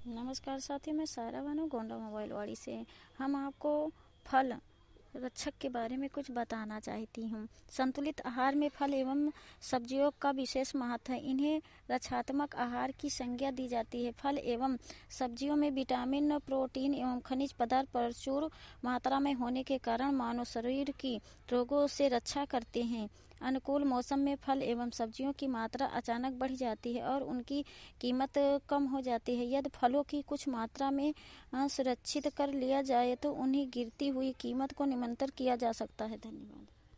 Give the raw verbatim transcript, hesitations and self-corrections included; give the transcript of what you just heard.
नमस्कार साथियों, मैं सायरा बानो गोंडा मोबाइल वाड़ी से। हम आपको फल रक्षक के बारे में कुछ बताना चाहती हूँ। संतुलित आहार में फल एवं सब्जियों का विशेष महत्व है। इन्हें रक्षात्मक आहार की संज्ञा दी जाती है। फल एवं सब्जियों में विटामिन, प्रोटीन एवं खनिज पदार्थ प्रचुर मात्रा में होने के कारण मानव शरीर की रोगों से रक्षा करते हैं। अनुकूल मौसम में फल एवं सब्जियों की मात्रा अचानक बढ़ जाती है और उनकी कीमत कम हो जाती है। यदि फलों की कुछ मात्रा में सुरक्षित कर लिया जाए तो उन्हें गिरती हुई कीमत को नियंत्रित किया जा सकता है। धन्यवाद।